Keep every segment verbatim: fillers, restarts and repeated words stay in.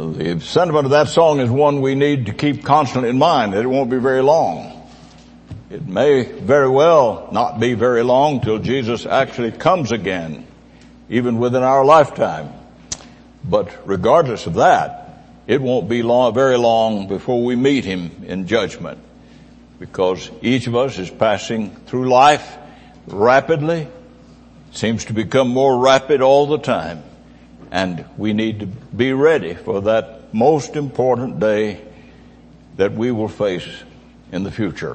The sentiment of that song is one we need to keep constantly in mind, that it won't be very long. It may very well not be very long till Jesus actually comes again, even within our lifetime. But regardless of that, it won't be long, very long before we meet him in judgment, because each of us is passing through life rapidly. It seems to become more rapid all the time. And we need to be ready for that most important day that we will face in the future.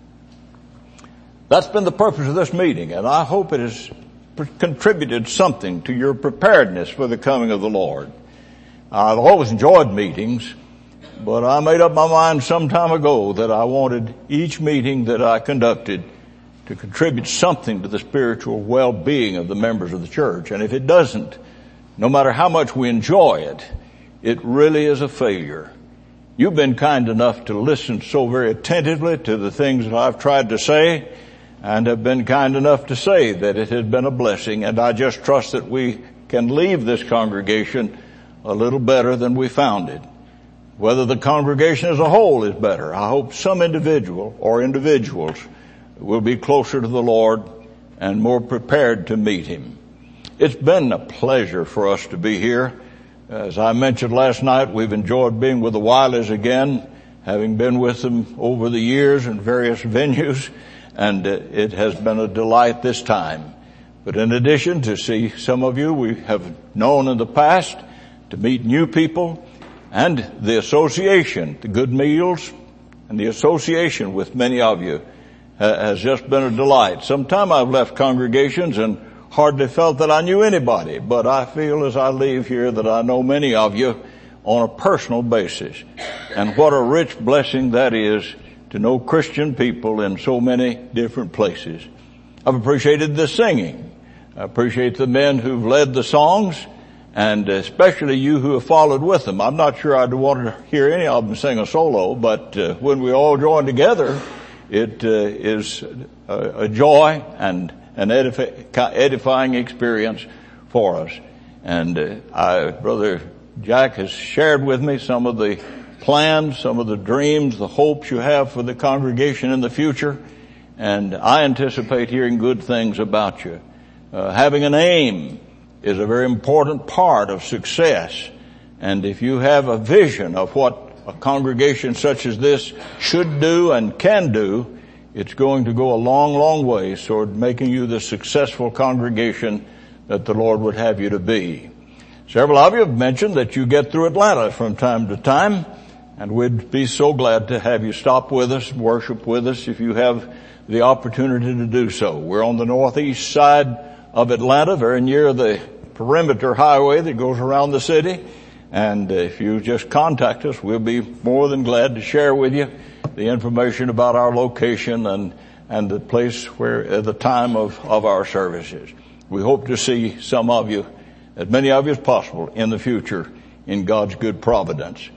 That's been the purpose of this meeting, and I hope it has contributed something to your preparedness for the coming of the Lord. I've always enjoyed meetings, but I made up my mind some time ago that I wanted each meeting that I conducted to contribute something to the spiritual well-being of the members of the church. And if it doesn't, no matter how much we enjoy it, it really is a failure. You've been kind enough to listen so very attentively to the things that I've tried to say, and have been kind enough to say that it has been a blessing, and I just trust that we can leave this congregation a little better than we found it. Whether the congregation as a whole is better, I hope some individual or individuals will be closer to the Lord and more prepared to meet him. It's been a pleasure for us to be here. As I mentioned last night, we've enjoyed being with the Wileys again, having been with them over the years in various venues, and it has been a delight this time. But in addition to see some of you we have known in the past, to meet new people, and the association, the good meals, and the association with many of you has just been a delight. Sometime I've left congregations and hardly felt that I knew anybody, but I feel as I leave here that I know many of you on a personal basis. And what a rich blessing that is to know Christian people in so many different places. I've appreciated the singing. I appreciate the men who've led the songs, and especially you who have followed with them. I'm not sure I'd want to hear any of them sing a solo, but uh, when we all join together, it uh, is a, a joy and an edifi- edifying experience for us. And uh, I, Brother Jack has shared with me some of the plans, some of the dreams, the hopes you have for the congregation in the future, and I anticipate hearing good things about you. Uh, having an aim is a very important part of success, and if you have a vision of what a congregation such as this should do and can do, it's going to go a long, long way toward making you the successful congregation that the Lord would have you to be. Several of you have mentioned that you get through Atlanta from time to time, and we'd be so glad to have you stop with us, worship with us if you have the opportunity to do so. We're on the northeast side of Atlanta, very near the perimeter highway that goes around the city. And if you just contact us, we'll be more than glad to share with you the information about our location and, and the place where, at the time of, of our services. We hope to see some of you, as many of you as possible, in the future in God's good providence.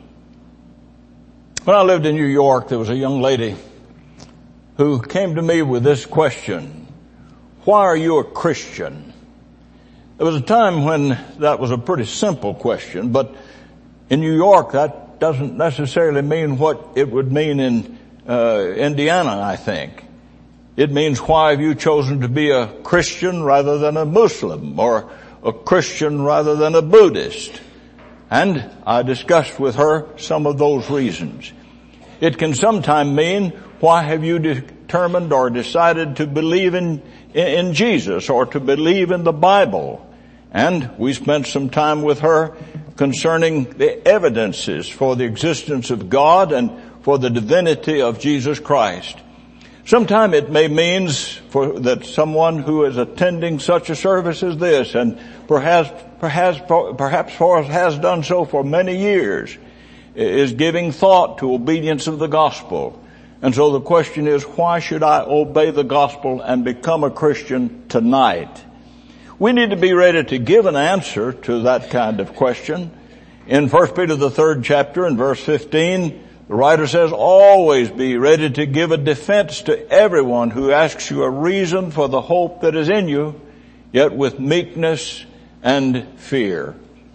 When I lived in New York, there was a young lady who came to me with this question: why are you a Christian? There was a time when that was a pretty simple question, but in New York that doesn't necessarily mean what it would mean in uh, Indiana, I think. It means, why have you chosen to be a Christian rather than a Muslim, or a Christian rather than a Buddhist? And I discussed with her some of those reasons. It can sometimes mean, why have you determined or decided to believe in, in Jesus, or to believe in the Bible? And we spent some time with her concerning the evidences for the existence of God and for the divinity of Jesus Christ. Sometimes it may mean for that someone who is attending such a service as this, and perhaps perhaps perhaps for has done so for many years, is giving thought to obedience of the gospel. And so the question is, why should I obey the gospel and become a Christian tonight? We need to be ready to give an answer to that kind of question. In First Peter, the third chapter, in verse fifteen, the writer says, always be ready to give a defense to everyone who asks you a reason for the hope that is in you, yet with meekness and fear.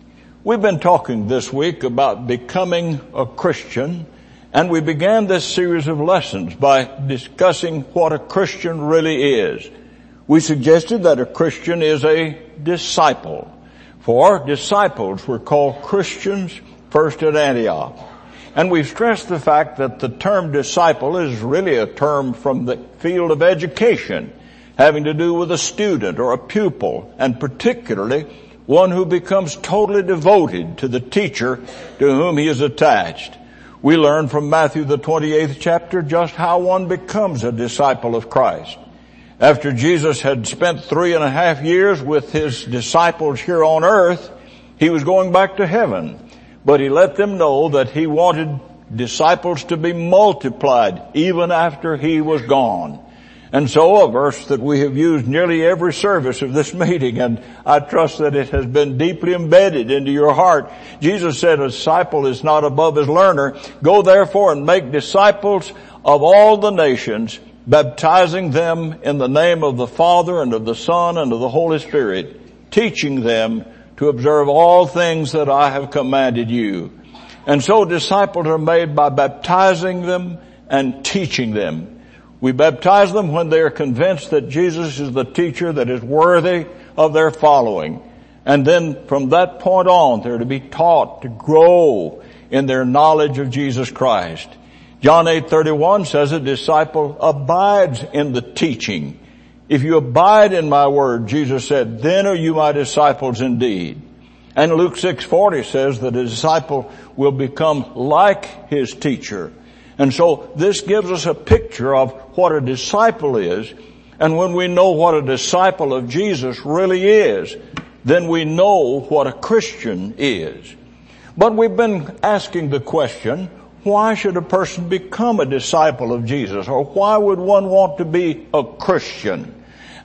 We've been talking this week about becoming a Christian, and we began this series of lessons by discussing what a Christian really is. We suggested that a Christian is a disciple, for disciples were called Christians first at Antioch. And we've stressed the fact that the term disciple is really a term from the field of education, having to do with a student or a pupil, and particularly one who becomes totally devoted to the teacher to whom he is attached. We learn from Matthew the twenty-eighth chapter just how one becomes a disciple of Christ. After Jesus had spent three and a half years with his disciples here on earth, he was going back to heaven. But he let them know that he wanted disciples to be multiplied even after he was gone. And so a verse that we have used nearly every service of this meeting, and I trust that it has been deeply embedded into your heart. Jesus said, a disciple is not above his learner. Go therefore and make disciples of all the nations, baptizing them in the name of the Father and of the Son and of the Holy Spirit, teaching them to observe all things that I have commanded you. And so disciples are made by baptizing them and teaching them. We baptize them when they are convinced that Jesus is the teacher that is worthy of their following. And then from that point on, they're to be taught to grow in their knowledge of Jesus Christ. John eight thirty-one says a disciple abides in the teaching. If you abide in my word, Jesus said, then are you my disciples indeed. And Luke six forty says that a disciple will become like his teacher. And so this gives us a picture of what a disciple is. And when we know what a disciple of Jesus really is, then we know what a Christian is. But we've been asking the question, why should a person become a disciple of Jesus? Or why would one want to be a Christian?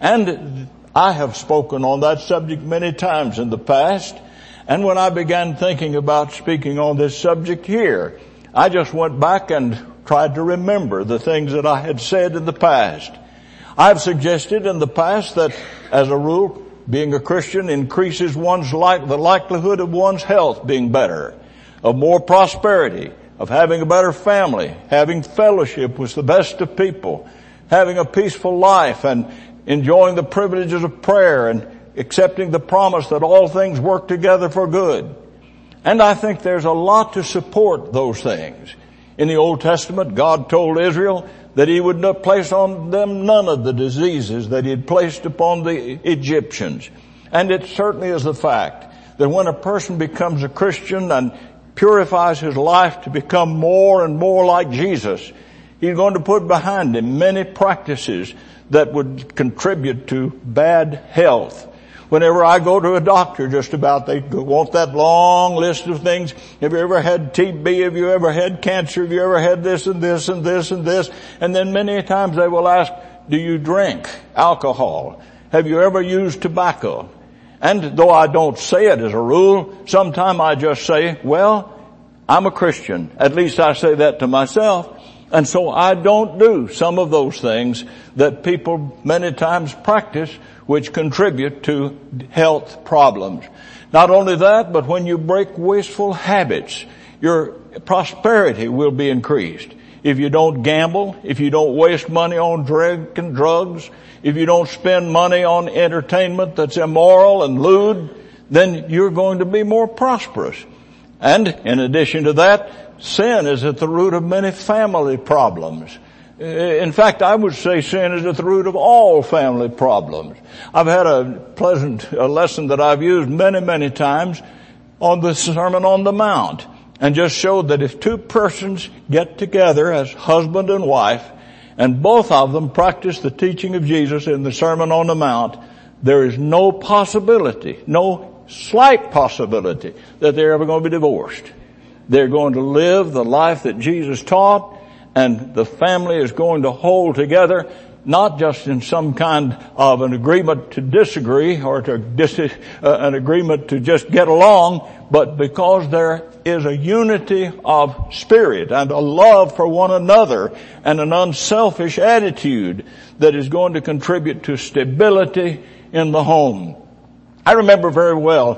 And I have spoken on that subject many times in the past. And when I began thinking about speaking on this subject here, I just went back and tried to remember the things that I had said in the past. I've suggested in the past that, as a rule, being a Christian increases one's like, the likelihood of one's health being better, of more prosperity, of having a better family, having fellowship with the best of people, having a peaceful life, and enjoying the privileges of prayer, and accepting the promise that all things work together for good. And I think there's a lot to support those things. In the Old Testament, God told Israel that he would not place on them none of the diseases that he had placed upon the Egyptians. And it certainly is the fact that when a person becomes a Christian and purifies his life to become more and more like Jesus, he's going to put behind him many practices that would contribute to bad health. Whenever I go to a doctor, just about, they want that long list of things. Have you ever had T B? Have you ever had cancer? Have you ever had this and this and this and this? And then many times they will ask, do you drink alcohol? Have you ever used tobacco? And though I don't say it as a rule, sometimes I just say, well, I'm a Christian. At least I say that to myself. And so I don't do some of those things that people many times practice, which contribute to health problems. Not only that, but when you break wasteful habits, your prosperity will be increased. If you don't gamble, if you don't waste money on drink and drugs, if you don't spend money on entertainment that's immoral and lewd, then you're going to be more prosperous. And in addition to that, sin is at the root of many family problems. In fact, I would say sin is at the root of all family problems. I've had a pleasant a lesson that I've used many, many times on the Sermon on the Mount, and just showed that if two persons get together as husband and wife, and both of them practice the teaching of Jesus in the Sermon on the Mount, there is no possibility, no slight possibility that they're ever going to be divorced. They're going to live the life that Jesus taught, and the family is going to hold together, not just in some kind of an agreement to disagree or to dis- uh, an agreement to just get along, but because there is a unity of spirit and a love for one another and an unselfish attitude that is going to contribute to stability in the home. I remember very well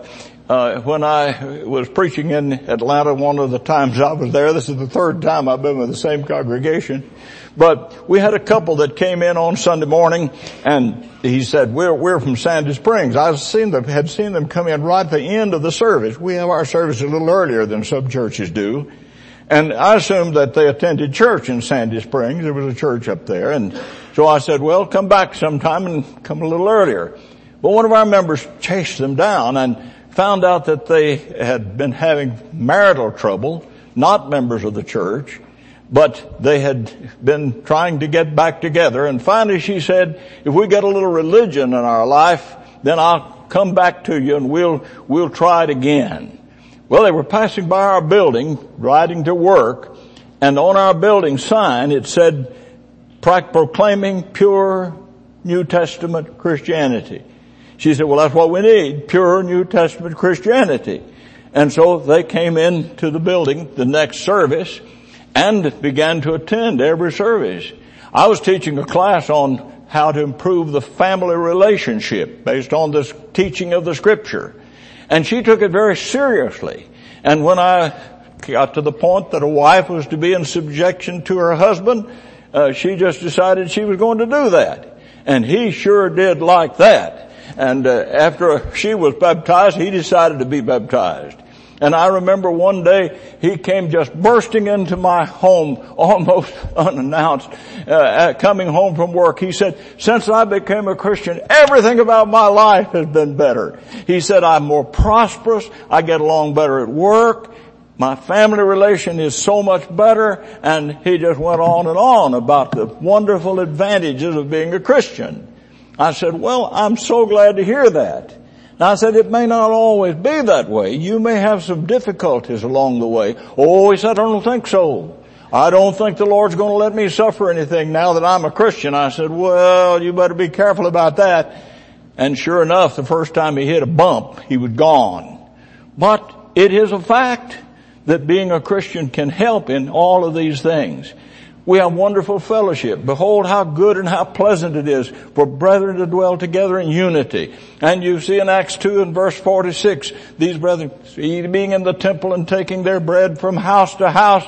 Uh, when I was preaching in Atlanta, one of the times I was there, this is the third time I've been with the same congregation, but we had a couple that came in on Sunday morning, and he said, we're, we're from Sandy Springs. I've seen them, had seen them come in right at the end of the service. We have our service a little earlier than some churches do. And I assumed that they attended church in Sandy Springs. There was a church up there. And so I said, well, come back sometime and come a little earlier. But one of our members chased them down and found out that they had been having marital trouble, not members of the church, but they had been trying to get back together. And finally she said, if we get a little religion in our life, then I'll come back to you and we'll, we'll try it again. Well, they were passing by our building, riding to work, and on our building sign it said, proclaiming pure New Testament Christianity. She said, well, that's what we need, pure New Testament Christianity. And so they came into the building the next service and began to attend every service. I was teaching a class on how to improve the family relationship based on this teaching of the Scripture. And she took it very seriously. And when I got to the point that a wife was to be in subjection to her husband, uh, she just decided she was going to do that. And he sure did like that. And uh, after she was baptized, he decided to be baptized. And I remember one day he came just bursting into my home almost unannounced, uh, coming home from work. He said, since I became a Christian, everything about my life has been better. He said, I'm more prosperous. I get along better at work. My family relation is so much better. And he just went on and on about the wonderful advantages of being a Christian. I said, well, I'm so glad to hear that. Now I said, it may not always be that way. You may have some difficulties along the way. Oh, he said, I don't think so. I don't think the Lord's going to let me suffer anything now that I'm a Christian. I said, well, you better be careful about that. And sure enough, the first time he hit a bump, he was gone. But it is a fact that being a Christian can help in all of these things. We have wonderful fellowship. Behold how good and how pleasant it is for brethren to dwell together in unity. And you see in Acts two and verse forty-six, these brethren being in the temple and taking their bread from house to house,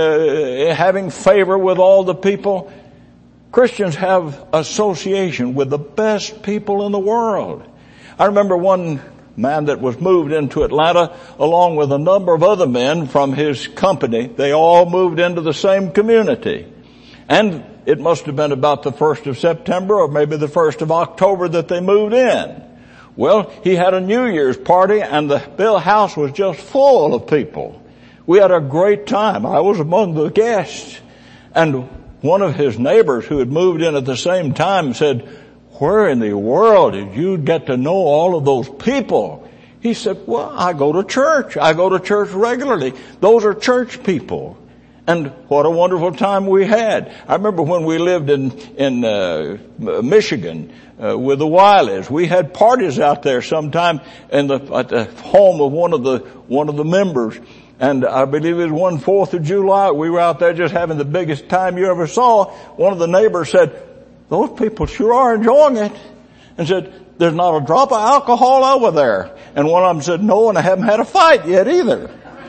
uh, having favor with all the people. Christians have association with the best people in the world. I remember one man that was moved into Atlanta along with a number of other men from his company. They all moved into the same community. And it must have been about the first of September or maybe the first of October that they moved in. Well, he had a New Year's party and the Bill house was just full of people. We had a great time. I was among the guests. And one of his neighbors who had moved in at the same time said, where in the world did you get to know all of those people? He said, well, I go to church. I go to church regularly. Those are church people. And what a wonderful time we had. I remember when we lived in, in, uh, Michigan, uh, with the Wileys. We had parties out there sometime in the, at the home of one of the, one of the members. And I believe it was one Fourth of July. We were out there just having the biggest time you ever saw. One of the neighbors said, those people sure are enjoying it. And said, there's not a drop of alcohol over there. And one of them said, no, and I haven't had a fight yet either.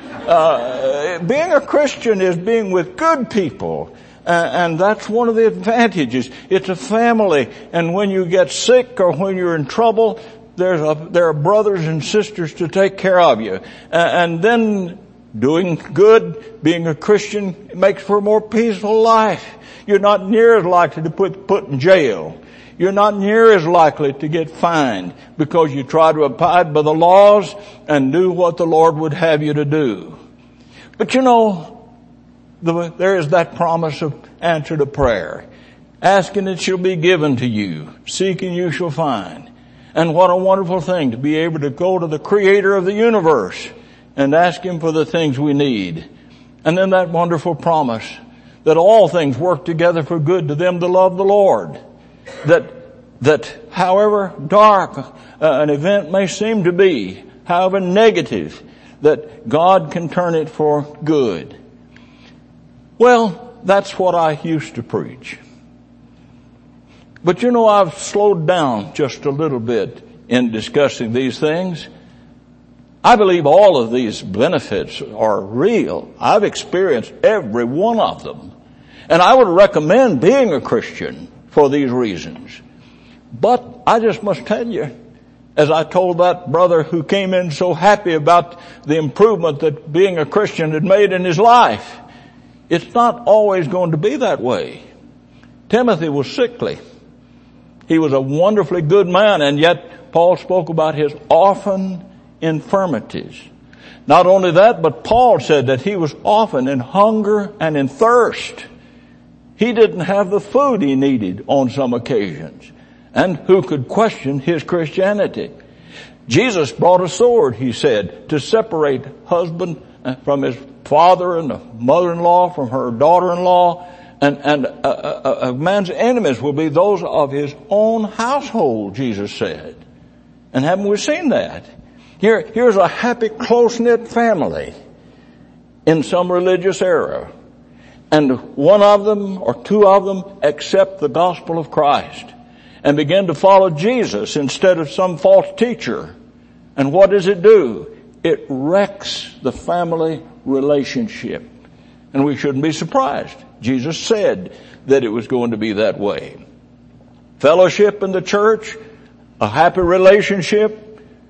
Uh, being a Christian is being with good people. Uh, and that's one of the advantages. It's a family. And when you get sick or when you're in trouble, there's a, there are brothers and sisters to take care of you. Uh, and then doing good, being a Christian, makes for a more peaceful life. You're not near as likely to put put in jail. You're not near as likely to get fined because you try to abide by the laws and do what the Lord would have you to do. But you know, the, there is that promise of answer to prayer. Asking it shall be given to you. Seeking you shall find. And what a wonderful thing to be able to go to the Creator of the universe and ask Him for the things we need. And then that wonderful promise that all things work together for good to them that love the Lord. That, that however dark uh, an event may seem to be, however negative, that God can turn it for good. Well, that's what I used to preach. But you know, I've slowed down just a little bit in discussing these things. I believe all of these benefits are real. I've experienced every one of them. And I would recommend being a Christian for these reasons. But I just must tell you, as I told that brother who came in so happy about the improvement that being a Christian had made in his life, it's not always going to be that way. Timothy was sickly. He was a wonderfully good man, and yet Paul spoke about his often infirmities. Not only that, but Paul said that he was often in hunger and in thirst. He didn't have the food he needed on some occasions. And who could question his Christianity? Jesus brought a sword, he said, to separate husband from his father and the mother-in-law from her daughter-in-law. And, and a, a, a man's enemies will be those of his own household, Jesus said. And haven't we seen that? Here, here's a happy, close-knit family in some religious era. And one of them or two of them accept the gospel of Christ and begin to follow Jesus instead of some false teacher. And what does it do? It wrecks the family relationship. And we shouldn't be surprised. Jesus said that it was going to be that way. Fellowship in the church, a happy relationship,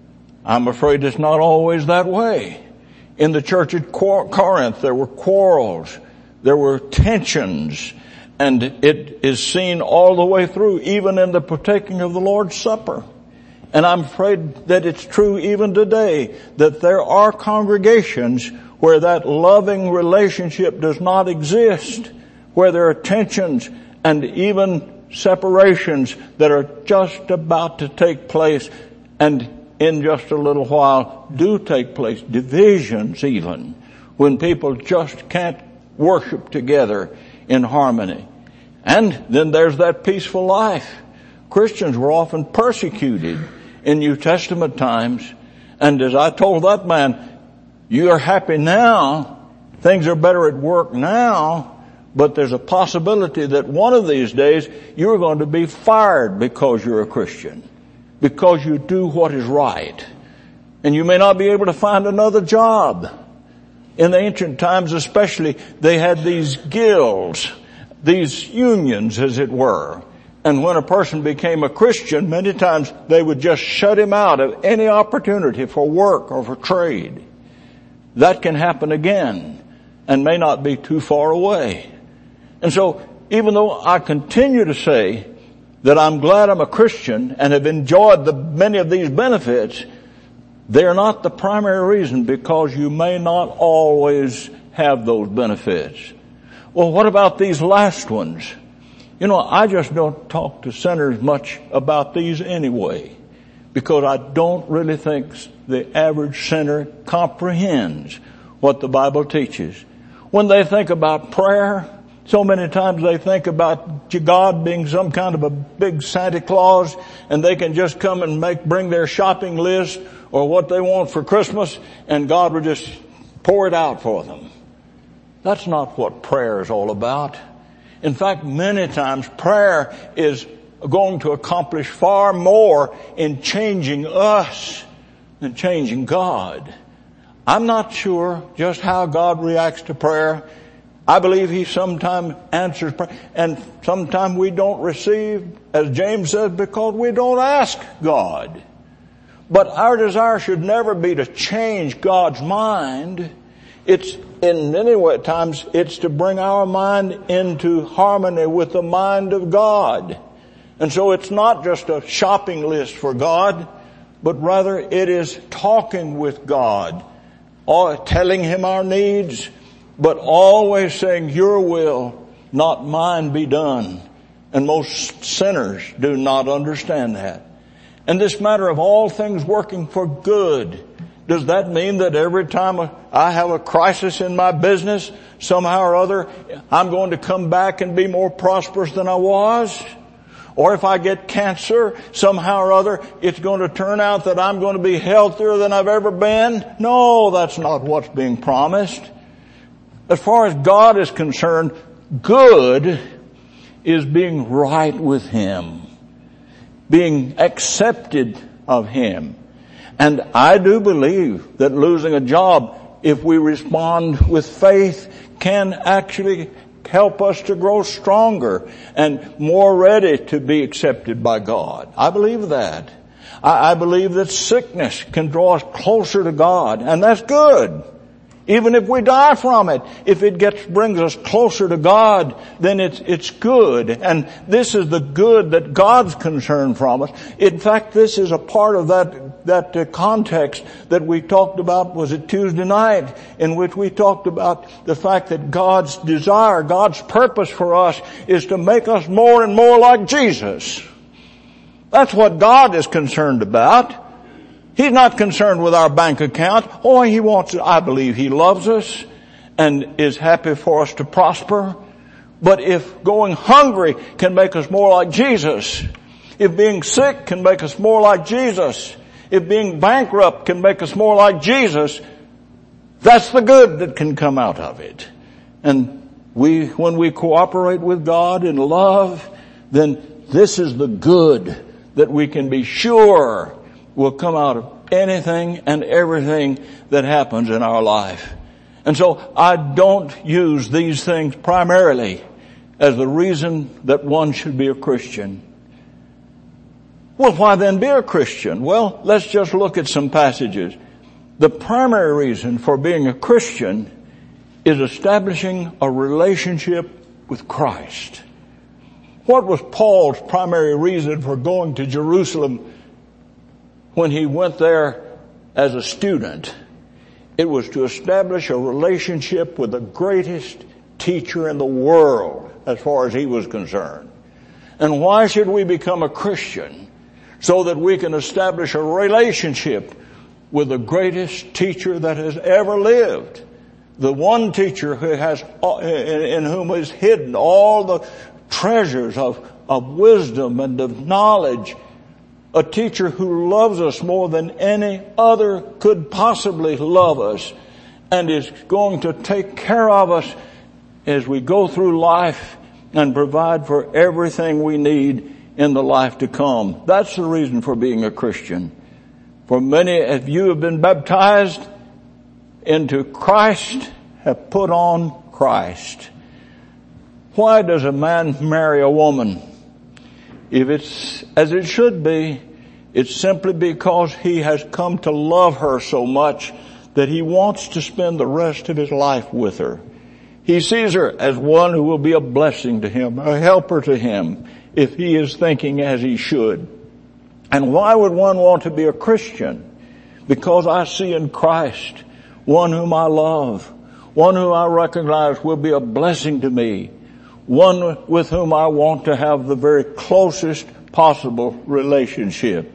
I'm afraid it's not always that way. In the church at Corinth, there were quarrels, there were tensions, and it is seen all the way through, even in the partaking of the Lord's Supper. And I'm afraid that it's true even today, that there are congregations where that loving relationship does not exist, where there are tensions and even separations that are just about to take place, and in just a little while do take place, divisions even, when people just can't worship together in harmony. And then there's that peaceful life. Christians were often persecuted in New Testament times, and as I told that man, you are happy now, things are better at work now, but there's a possibility that one of these days you're going to be fired because you're a Christian, because you do what is right. And you may not be able to find another job. In the ancient times especially, they had these guilds, these unions as it were. And when a person became a Christian, many times they would just shut him out of any opportunity for work or for trade. That can happen again and may not be too far away. And so even though I continue to say that I'm glad I'm a Christian and have enjoyed the many of these benefits, they are not the primary reason, because you may not always have those benefits. Well, what about these last ones? You know, I just don't talk to sinners much about these anyway, because I don't really think the average sinner comprehends what the Bible teaches. When they think about prayer, so many times they think about God being some kind of a big Santa Claus, and they can just come and make, bring their shopping list or what they want for Christmas, and God will just pour it out for them. That's not what prayer is all about. In fact, many times prayer is going to accomplish far more in changing us than changing God. I'm not sure just how God reacts to prayer. I believe He sometimes answers prayer, and sometimes we don't receive, as James says, because we don't ask God. But our desire should never be to change God's mind. It's, in many times, it's to bring our mind into harmony with the mind of God. And so it's not just a shopping list for God, but rather it is talking with God, or telling Him our needs, but always saying, your will, not mine, be done. And most sinners do not understand that. And this matter of all things working for good, does that mean that every time I have a crisis in my business, somehow or other, I'm going to come back and be more prosperous than I was? Or if I get cancer, somehow or other, it's going to turn out that I'm going to be healthier than I've ever been? No, that's not what's being promised. As far as God is concerned, good is being right with Him, being accepted of Him. And I do believe that losing a job, if we respond with faith, can actually help us to grow stronger and more ready to be accepted by God. I believe that. I, I believe that sickness can draw us closer to God, and that's good. Even if we die from it, if it gets, brings us closer to God, then it's, it's good. And this is the good that God's concerned from us. In fact, this is a part of that, that uh, context that we talked about, was it Tuesday night, in which we talked about the fact that God's desire, God's purpose for us is to make us more and more like Jesus. That's what God is concerned about. He's not concerned with our bank account. Oh, He wants, I believe He loves us and is happy for us to prosper. But if going hungry can make us more like Jesus, if being sick can make us more like Jesus, if being bankrupt can make us more like Jesus, that's the good that can come out of it. And we, when we cooperate with God in love, then this is the good that we can be sure will come out of anything and everything that happens in our life. And so I don't use these things primarily as the reason that one should be a Christian. Well, why then be a Christian? Well, let's just look at some passages. The primary reason for being a Christian is establishing a relationship with Christ. What was Paul's primary reason for going to Jerusalem when he went there as a student? It was to establish a relationship with the greatest teacher in the world as far as he was concerned. And why should we become a Christian? So that we can establish a relationship with the greatest teacher that has ever lived. The one teacher who has, in whom is hidden all the treasures of, of wisdom and of knowledge. A teacher who loves us more than any other could possibly love us and is going to take care of us as we go through life and provide for everything we need in the life to come. That's the reason for being a Christian. For many of you have been baptized into Christ, have put on Christ. Why does a man marry a woman? If it's as it should be, it's simply because he has come to love her so much that he wants to spend the rest of his life with her. He sees her as one who will be a blessing to him, a helper to him, if he is thinking as he should. And why would one want to be a Christian? Because I see in Christ one whom I love, one who I recognize will be a blessing to me, one with whom I want to have the very closest possible relationship.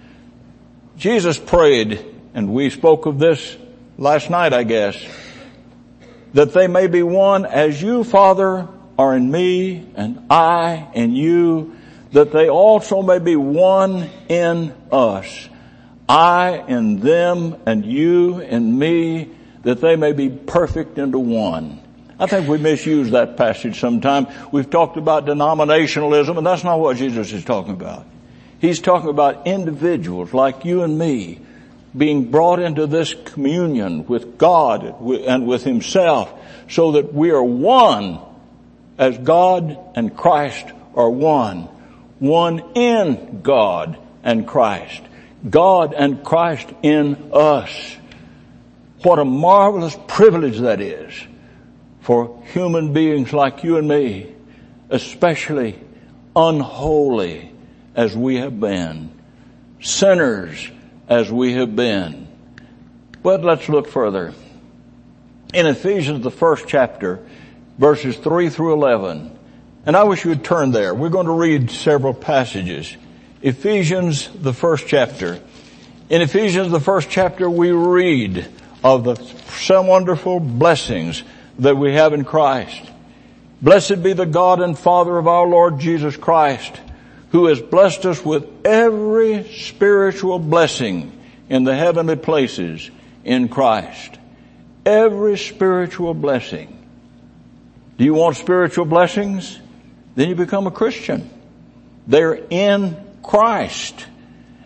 Jesus prayed, and we spoke of this last night, I guess, that they may be one as you, Father, are in me and I in you, that they also may be one in us. I in them and you in me, that they may be perfect into one. I think we misuse that passage sometime. We've talked about denominationalism, and that's not what Jesus is talking about. He's talking about individuals like you and me being brought into this communion with God and with Himself so that we are one as God and Christ are one. One in God and Christ. God and Christ in us. What a marvelous privilege that is for human beings like you and me, especially unholy as we have been, sinners as we have been. But let's look further. In Ephesians, the first chapter, verses three through eleven, and I wish you would turn there. We're going to read several passages. Ephesians, the first chapter. In Ephesians, the first chapter, we read of the some wonderful blessings that we have in Christ. Blessed be the God and Father of our Lord Jesus Christ, who has blessed us with every spiritual blessing in the heavenly places in Christ. Every spiritual blessing. Do you want spiritual blessings? Then you become a Christian. They're in Christ.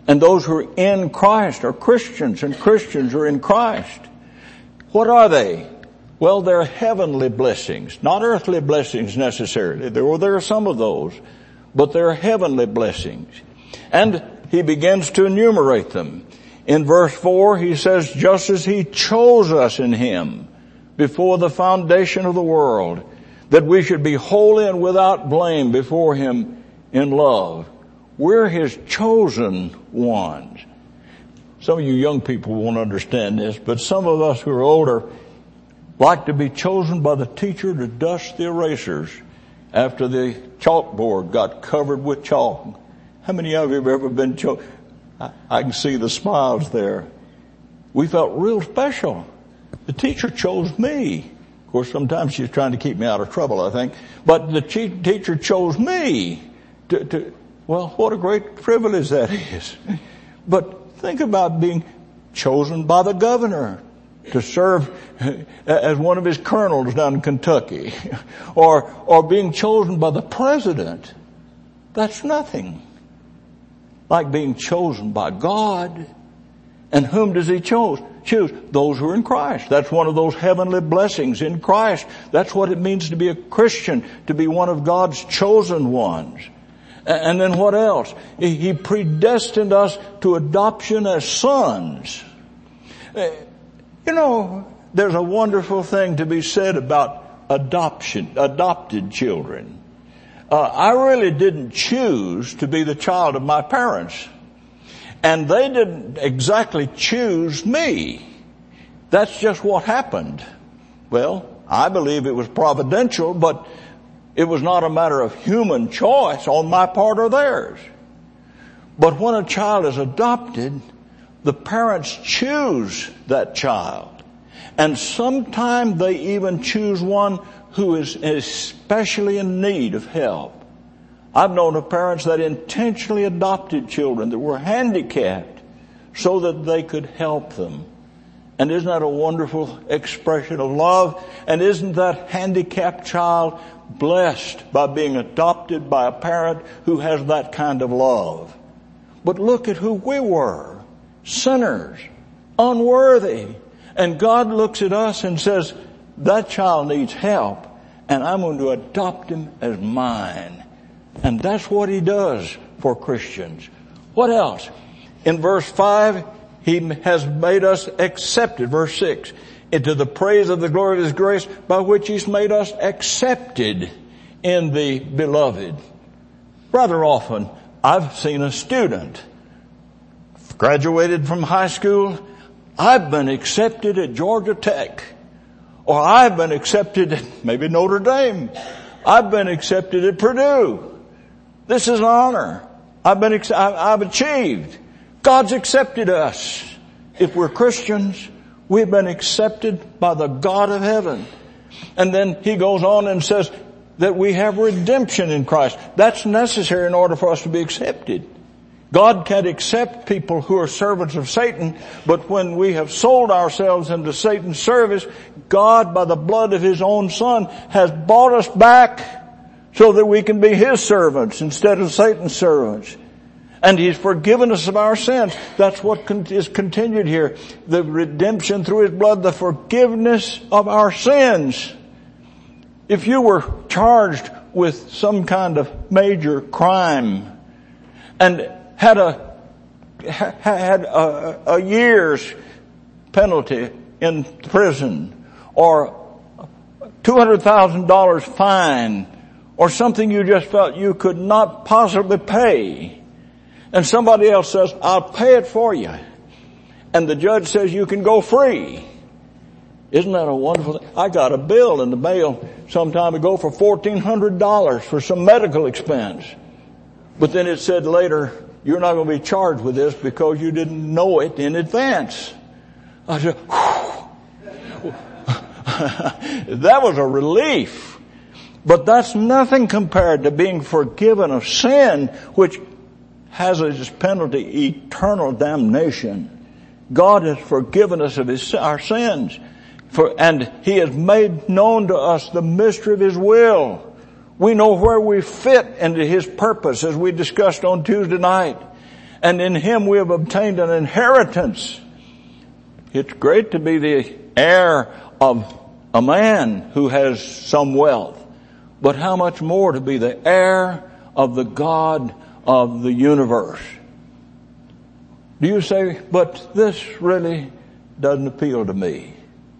And those who are in Christ are Christians, and Christians are in Christ. What are they? Well, they're heavenly blessings, not earthly blessings necessarily. There, well, there are some of those, but they're heavenly blessings. And he begins to enumerate them. In verse four, he says, just as he chose us in him before the foundation of the world, that we should be holy and without blame before him in love. We're his chosen ones. Some of you young people won't understand this, but some of us who are older like to be chosen by the teacher to dust the erasers after the chalkboard got covered with chalk. How many of you have ever been chosen? I, I can see the smiles there. We felt real special. The teacher chose me. Of course, sometimes she's trying to keep me out of trouble, I think. But the teacher chose me to, to, well, what a great privilege that is. But think about being chosen by the governor to serve as one of his colonels down in Kentucky, or, or being chosen by the president. That's nothing like being chosen by God. And whom does he choose? Choose those who are in Christ. That's one of those heavenly blessings in Christ. That's what it means to be a Christian, to be one of God's chosen ones. And then what else? He predestined us to adoption as sons. You know, there's a wonderful thing to be said about adoption, adopted children. Uh, I really didn't choose to be the child of my parents. And they didn't exactly choose me. That's just what happened. Well, I believe it was providential, but it was not a matter of human choice on my part or theirs. But when a child is adopted, the parents choose that child. And sometimes they even choose one who is especially in need of help. I've known of parents that intentionally adopted children that were handicapped so that they could help them. And isn't that a wonderful expression of love? And isn't that handicapped child blessed by being adopted by a parent who has that kind of love? But look at who we were. Sinners. Unworthy. And God looks at us and says, that child needs help, and I'm going to adopt him as mine. And that's what he does for Christians. What else? In verse five, he has made us accepted. Verse six, into the praise of the glory of his grace, by which he's made us accepted in the beloved. Rather often, I've seen a student graduated from high school. I've been accepted at Georgia Tech. Or I've been accepted at maybe Notre Dame. I've been accepted at Purdue. This is an honor. I've been, I've achieved. God's accepted us. If we're Christians, we've been accepted by the God of heaven. And then he goes on and says that we have redemption in Christ. That's necessary in order for us to be accepted. God can't accept people who are servants of Satan, but when we have sold ourselves into Satan's service, God, by the blood of his own Son, has bought us back so that we can be his servants instead of Satan's servants. And he's forgiven us of our sins. That's what is continued here. The redemption through his blood, the forgiveness of our sins. If you were charged with some kind of major crime and had a, had a, a year's penalty in prison, or two hundred thousand dollars fine, or something you just felt you could not possibly pay, and somebody else says, I'll pay it for you, and the judge says you can go free. Isn't that a wonderful thing? I got a bill in the mail some time ago for fourteen hundred dollars for some medical expense. But then it said later, you're not going to be charged with this because you didn't know it in advance. I said, that was a relief. But that's nothing compared to being forgiven of sin, which has as its penalty eternal damnation. God has forgiven us of his, our sins. For, and he has made known to us the mystery of his will. We know where we fit into his purpose, as we discussed on Tuesday night. And in Him we have obtained an inheritance. It's great to be the heir of a man who has some wealth. But how much more to be the heir of the God of the universe? Do you say, but this really doesn't appeal to me?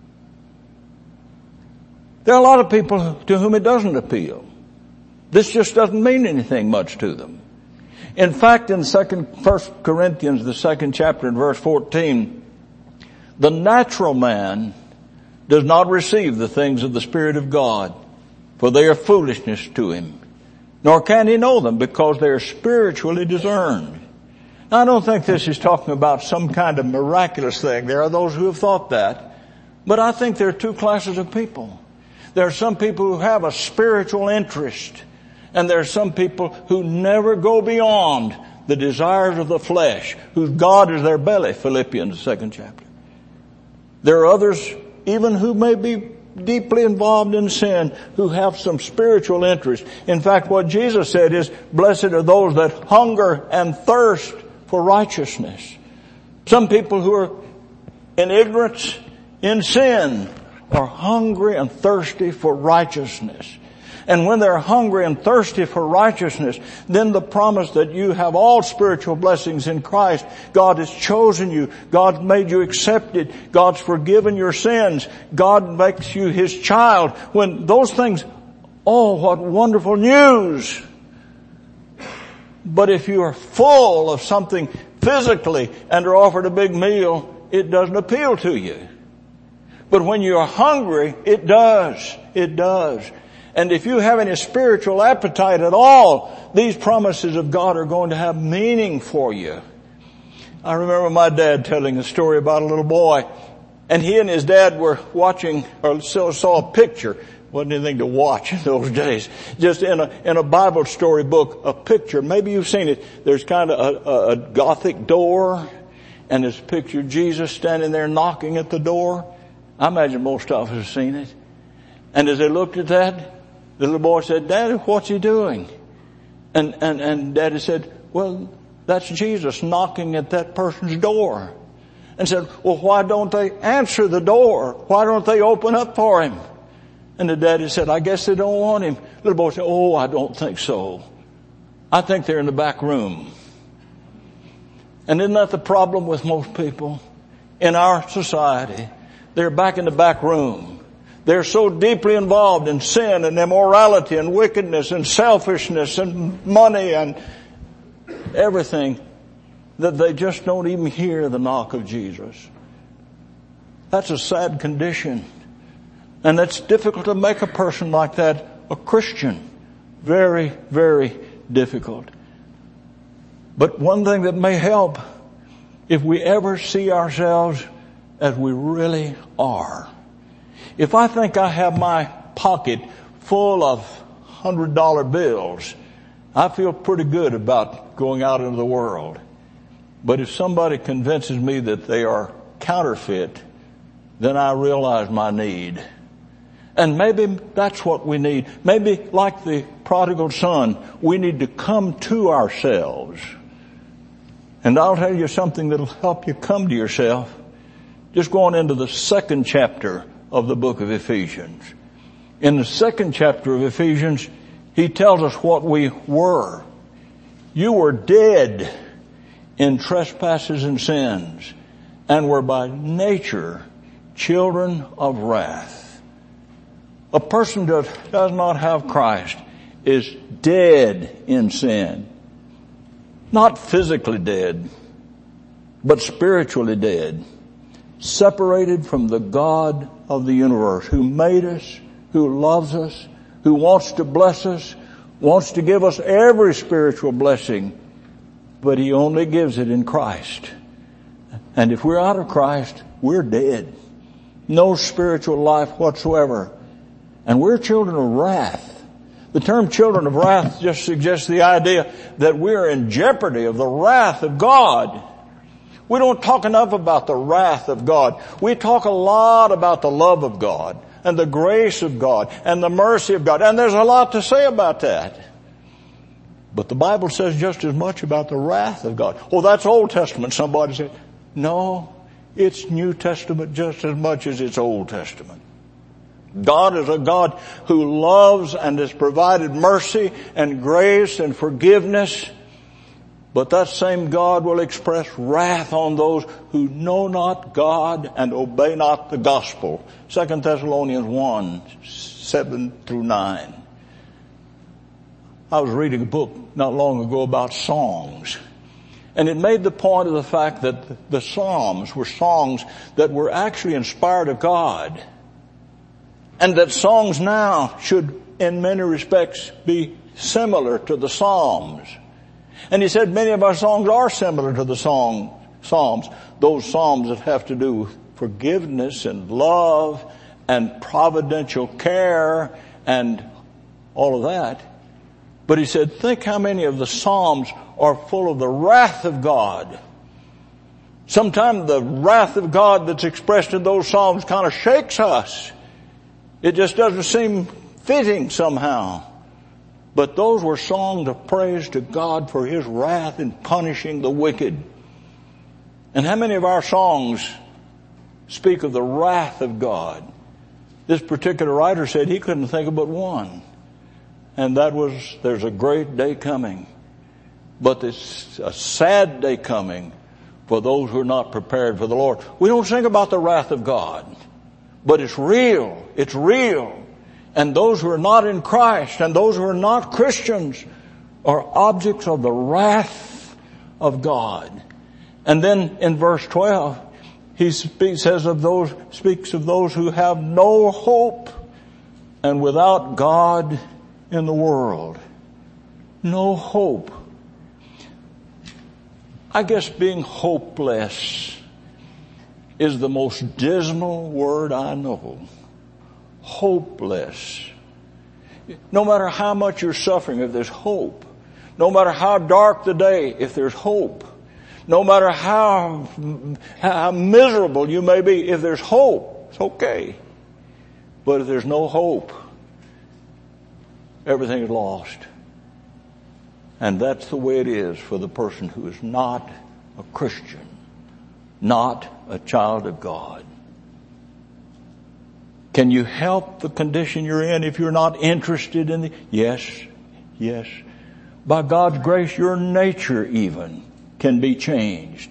There are a lot of people to whom it doesn't appeal. This just doesn't mean anything much to them. In fact, in second, First Corinthians, the second chapter and verse fourteen, the natural man does not receive the things of the Spirit of God, for they are foolishness to him. Nor can he know them, because they are spiritually discerned. Now, I don't think this is talking about some kind of miraculous thing. There are those who have thought that. But I think there are two classes of people. There are some people who have a spiritual interest, and there are some people who never go beyond the desires of the flesh, whose God is their belly, Philippians, second chapter. There are others, even who may be deeply involved in sin, who have some spiritual interest. In fact, what Jesus said is, blessed are those that hunger and thirst for righteousness. Some people who are in ignorance, in sin, are hungry and thirsty for righteousness. And when they're hungry and thirsty for righteousness, then the promise that you have all spiritual blessings in Christ. God has chosen you. God's made you accepted. God's forgiven your sins. God makes you His child. When those things, oh, what wonderful news. But if you are full of something physically and are offered a big meal, it doesn't appeal to you. But when you are hungry, it does. It does. And if you have any spiritual appetite at all, these promises of God are going to have meaning for you. I remember my dad telling a story about a little boy, and he and his dad were watching, or saw a picture. Wasn't anything to watch in those days. Just in a, in a Bible story book, a picture. Maybe you've seen it. There's kind of a, a, a Gothic door, and there's a picture of Jesus standing there knocking at the door. I imagine most of us have seen it. And as they looked at that, the little boy said, Daddy, what's he doing? And, and, and Daddy said, well, that's Jesus knocking at that person's door. And said, well, why don't they answer the door? Why don't they open up for him? And the daddy said, I guess they don't want him. The little boy said, oh, I don't think so. I think they're in the back room. And isn't that the problem with most people in our society? They're back in the back room. They're so deeply involved in sin and immorality and wickedness and selfishness and money and everything that they just don't even hear the knock of Jesus. That's a sad condition. And it's difficult to make a person like that a Christian. Very, very difficult. But one thing that may help, if we ever see ourselves as we really are. If I think I have my pocket full of hundred dollar bills, I feel pretty good about going out into the world. But if somebody convinces me that they are counterfeit, then I realize my need. And maybe that's what we need. Maybe like the prodigal son, we need to come to ourselves. And I'll tell you something that'll help you come to yourself. Just going into the second chapter of the book of Ephesians. In the second chapter of Ephesians, he tells us what we were. You were dead in trespasses and sins, and were by nature children of wrath. A person that does not have Christ is dead in sin. Not physically dead, but spiritually dead. Separated from the God of the universe, who made us, who loves us, who wants to bless us, wants to give us every spiritual blessing, but He only gives it in Christ. And if we're out of Christ, we're dead. No spiritual life whatsoever. And we're children of wrath. The term children of wrath just suggests the idea that we're in jeopardy of the wrath of God. We don't talk enough about the wrath of God. We talk a lot about the love of God and the grace of God and the mercy of God. And there's a lot to say about that. But the Bible says just as much about the wrath of God. Oh, that's Old Testament, somebody said. No, it's New Testament just as much as it's Old Testament. God is a God who loves and has provided mercy and grace and forgiveness. But that same God will express wrath on those who know not God and obey not the gospel. Second Thessalonians one, seven through nine. I was reading a book not long ago about songs. And it made the point of the fact that the Psalms were songs that were actually inspired of God. And that songs now should, in many respects, be similar to the Psalms. And he said many of our songs are similar to the song, Psalms. Those Psalms that have to do with forgiveness and love and providential care and all of that. But he said, think how many of the Psalms are full of the wrath of God. Sometimes the wrath of God that's expressed in those Psalms kind of shakes us. It just doesn't seem fitting somehow. But those were songs of praise to God for His wrath in punishing the wicked. And how many of our songs speak of the wrath of God? This particular writer said he couldn't think of but one. And that was, there's a great day coming. But it's a sad day coming for those who are not prepared for the Lord. We don't sing about the wrath of God. But it's real. It's real. And those who are not in Christ and those who are not Christians are objects of the wrath of God. And then in verse twelve, he speaks, says of those, speaks of those who have no hope and without God in the world. No hope. I guess being hopeless is the most dismal word I know. Hopeless. No matter how much you're suffering, if there's hope. No matter how dark the day, if there's hope. No matter how, how miserable you may be, if there's hope, it's okay. But if there's no hope, everything is lost. And that's the way it is for the person who is not a Christian, not a child of God. Can you help the condition you're in if you're not interested in the... Yes, yes. By God's grace, your nature even can be changed.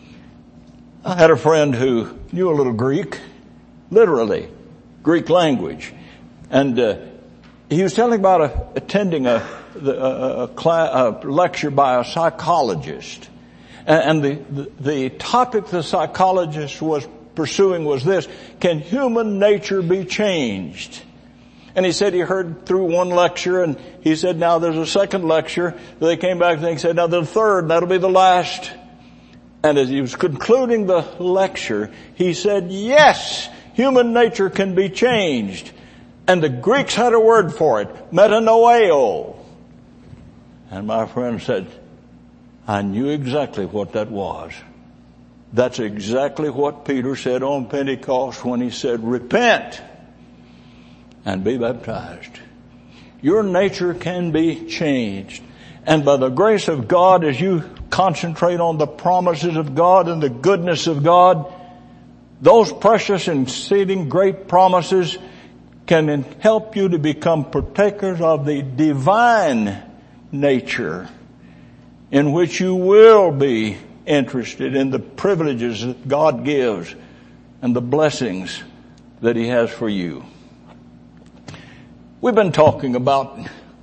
I had a friend who knew a little Greek, literally, Greek language. And uh, he was telling about a, attending a, a, a, class, a lecture by a psychologist. And, and the, the, the topic the psychologist was pursuing was this: can human nature be changed? And he said he heard through one lecture, and he said now there's a second lecture. They came back and they said now the third, that'll be the last. And as he was concluding the lecture, he said, yes, human nature can be changed. And the Greeks had a word for it, metanoeo. And my friend said, I knew exactly what that was. That's exactly what Peter said on Pentecost when he said, repent and be baptized. Your nature can be changed. And by the grace of God, as you concentrate on the promises of God and the goodness of God, those precious and exceeding great promises can help you to become partakers of the divine nature, in which you will be interested in the privileges that God gives and the blessings that He has for you. We've been talking about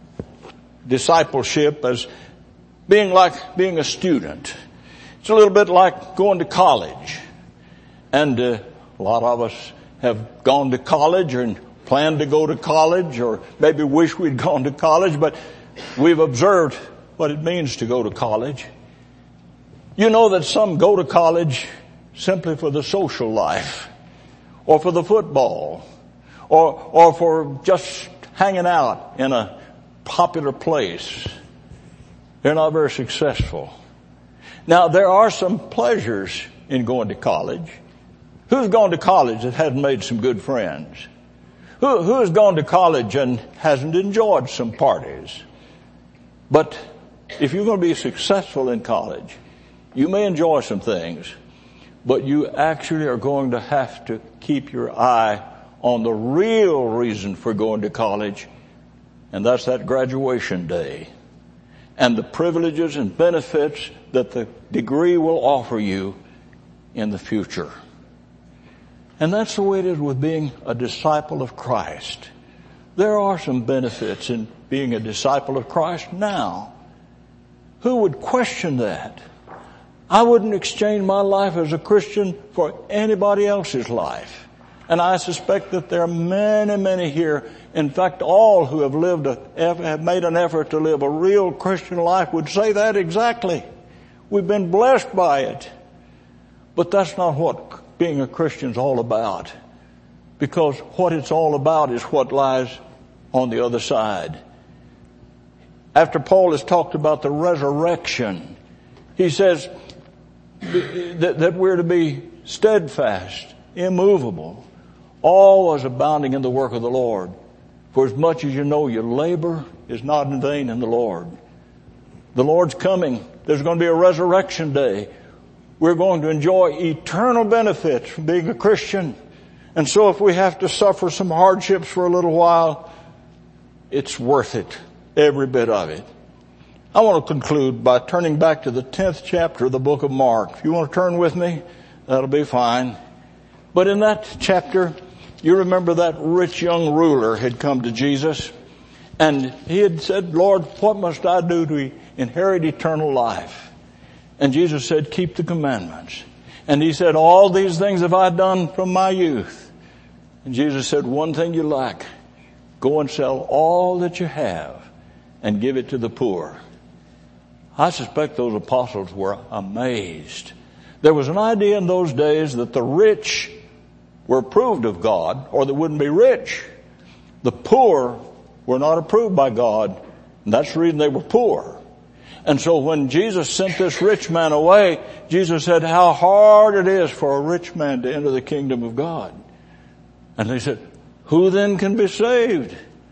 discipleship as being like being a student. It's a little bit like going to college. And uh, a lot of us have gone to college and planned to go to college, or maybe wish we'd gone to college, but we've observed what it means to go to college. You know that some go to college simply for the social life, or for the football, or, or for just hanging out in a popular place. They're not very successful. Now, there are some pleasures in going to college. Who's gone to college that hasn't made some good friends? Who, who has gone to college and hasn't enjoyed some parties? But if you're going to be successful in college, you may enjoy some things, but you actually are going to have to keep your eye on the real reason for going to college, and that's that graduation day and the privileges and benefits that the degree will offer you in the future. And that's the way it is with being a disciple of Christ. There are some benefits in being a disciple of Christ now. Who would question that? I wouldn't exchange my life as a Christian for anybody else's life. And I suspect that there are many, many here, in fact all who have lived, a, have made an effort to live a real Christian life would say that exactly. We've been blessed by it. But that's not what being a Christian is all about. Because what it's all about is what lies on the other side. After Paul has talked about the resurrection, he says that, that we're to be steadfast, immovable, always abounding in the work of the Lord. For as much as you know your labor is not in vain in the Lord. The Lord's coming. There's going to be a resurrection day. We're going to enjoy eternal benefits from being a Christian. And so if we have to suffer some hardships for a little while, it's worth it. Every bit of it. I want to conclude by turning back to the tenth chapter of the book of Mark. If you want to turn with me, that'll be fine. But in that chapter, you remember that rich young ruler had come to Jesus, and he had said, Lord, what must I do to inherit eternal life? And Jesus said, keep the commandments. And he said, all these things have I done from my youth. And Jesus said, one thing you lack. Go and sell all that you have and give it to the poor. I suspect those apostles were amazed. There was an idea in those days that the rich were approved of God, or they wouldn't be rich. The poor were not approved by God, and that's the reason they were poor. And so when Jesus sent this rich man away, Jesus said, how hard it is for a rich man to enter the kingdom of God. And they said, who then can be saved?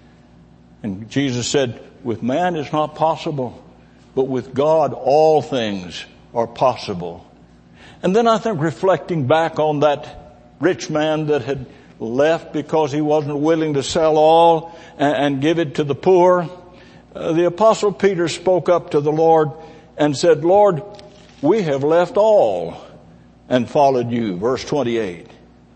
And Jesus said, with man it's not possible, but with God all things are possible. And then I think reflecting back on that rich man that had left because he wasn't willing to sell all and, and give it to the poor, uh, the apostle Peter spoke up to the Lord and said, Lord, we have left all and followed you. Verse twenty-eight.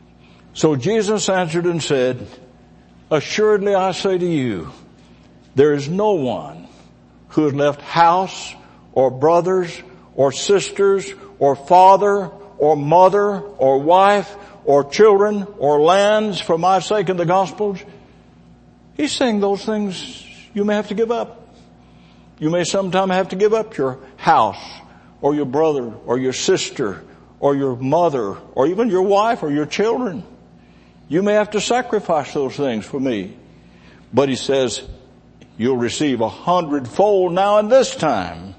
So Jesus answered and said, assuredly I say to you, there is no one who has left house or brothers or sisters or father or mother or wife or children or lands for my sake in the Gospels. He's saying those things you may have to give up. You may sometime have to give up your house or your brother or your sister or your mother or even your wife or your children. You may have to sacrifice those things for me. But he says, you'll receive a hundredfold now in this time.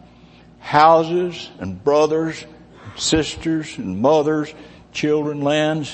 Houses and brothers, sisters and mothers, children, lands.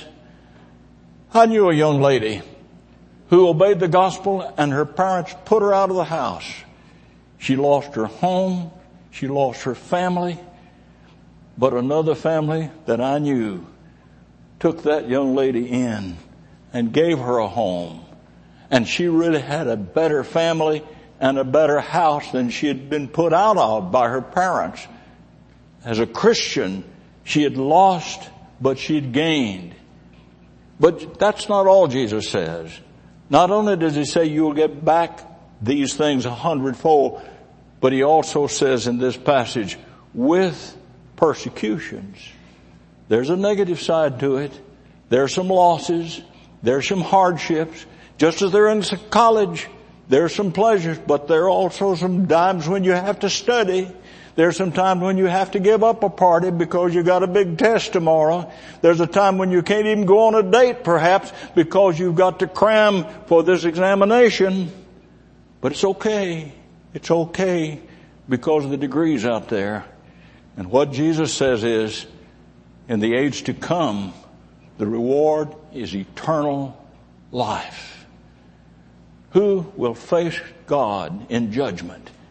I knew a young lady who obeyed the gospel and her parents put her out of the house. She lost her home. She lost her family. But another family that I knew took that young lady in and gave her a home. And she really had a better family and a better house than she had been put out of by her parents. As a Christian, she had lost, but she had gained. But that's not all Jesus says. Not only does he say you'll get back these things a hundredfold, but he also says in this passage, with persecutions. There's a negative side to it. There's some losses. There's some hardships. Just as there in college, there's some pleasures, but there are also some times when you have to study. There's some times when you have to give up a party because you got a big test tomorrow. There's a time when you can't even go on a date perhaps because you've got to cram for this examination. But it's okay. It's okay because of the degrees out there. And what Jesus says is, in the age to come, the reward is eternal life. Who will face God in judgment?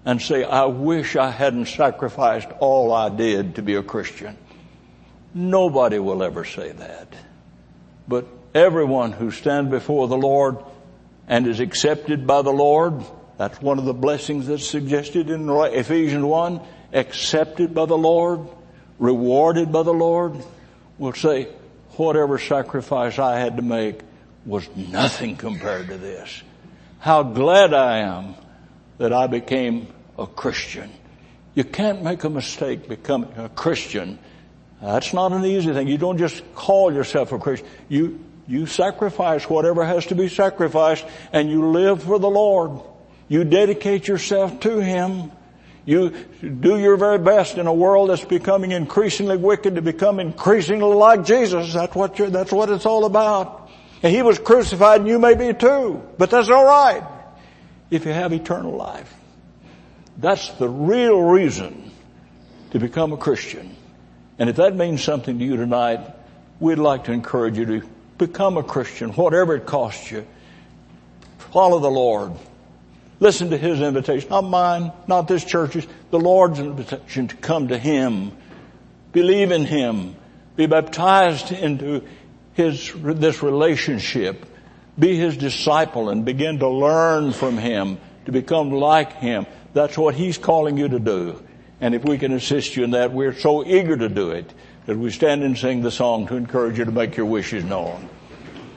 and say, I wish I hadn't sacrificed all I did to be a Christian. Nobody will ever say that. But everyone who stands before the Lord and is accepted by the Lord, that's one of the blessings that's suggested in Ephesians one, accepted by the Lord, rewarded by the Lord, will say, whatever sacrifice I had to make was nothing compared to this. How glad I am that I became a Christian. You can't make a mistake becoming a Christian. That's not an easy thing. You don't just call yourself a Christian. You, you sacrifice whatever has to be sacrificed, and you live for the Lord. You dedicate yourself to Him. You do your very best in a world that's becoming increasingly wicked to become increasingly like Jesus. That's what you're, that's what it's all about. And He was crucified, and you may be too. But that's all right if you have eternal life. That's the real reason to become a Christian. And if that means something to you tonight, we'd like to encourage you to become a Christian, whatever it costs you. Follow the Lord. Listen to His invitation, not mine, not this church's, the Lord's invitation to come to Him. Believe in Him. Be baptized into His, this relationship. Be His disciple and begin to learn from Him, to become like Him. That's what He's calling you to do. And if we can assist you in that, we're so eager to do it that we stand and sing the song to encourage you to make your wishes known.